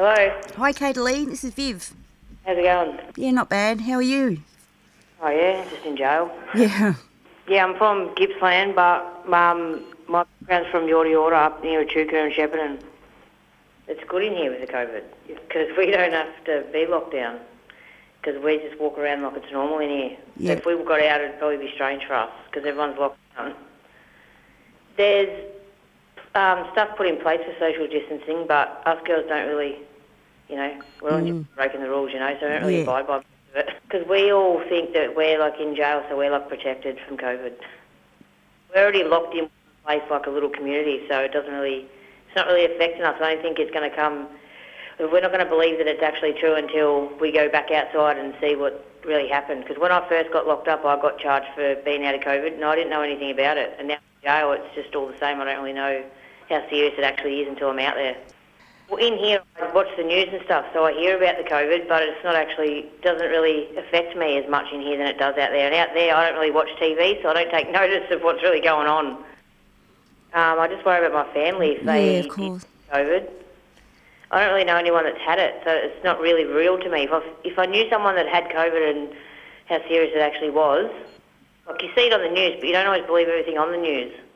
Hello. Hi, Katalee. This is Viv. How's it going? Yeah, not bad. How are you? Oh, yeah, just in jail. Yeah. Yeah, I'm from Gippsland, but my background's from Yorta Yorta up near Echuca and Shepparton. It's good in here with the COVID because we don't have to be locked down because we just walk around like it's normal in here. Yeah. So if we got out, it'd probably be strange for us because everyone's locked down. There's stuff put in place for social distancing, but us girls don't really, we're all just breaking the rules, so we don't really abide by it. Because we all think that we're like in jail, so we're like protected from COVID. We're already locked in one place like a little community, so it's not really affecting us. I don't think it's going to come, we're not going to believe that it's actually true until we go back outside and see what really happened. Because when I first got locked up, I got charged for being out of COVID, and I didn't know anything about it. And now in jail, it's just all the same. I don't really know how serious it actually is until I'm out there. Well, in here, I watch the news and stuff, so I hear about the COVID, but doesn't really affect me as much in here than it does out there. And out there, I don't really watch TV, so I don't take notice of what's really going on. I just worry about my family if they of course. get COVID. I don't really know anyone that's had it, so it's not really real to me. If I knew someone that had COVID and how serious it actually was, like you see it on the news, but you don't always believe everything on the news.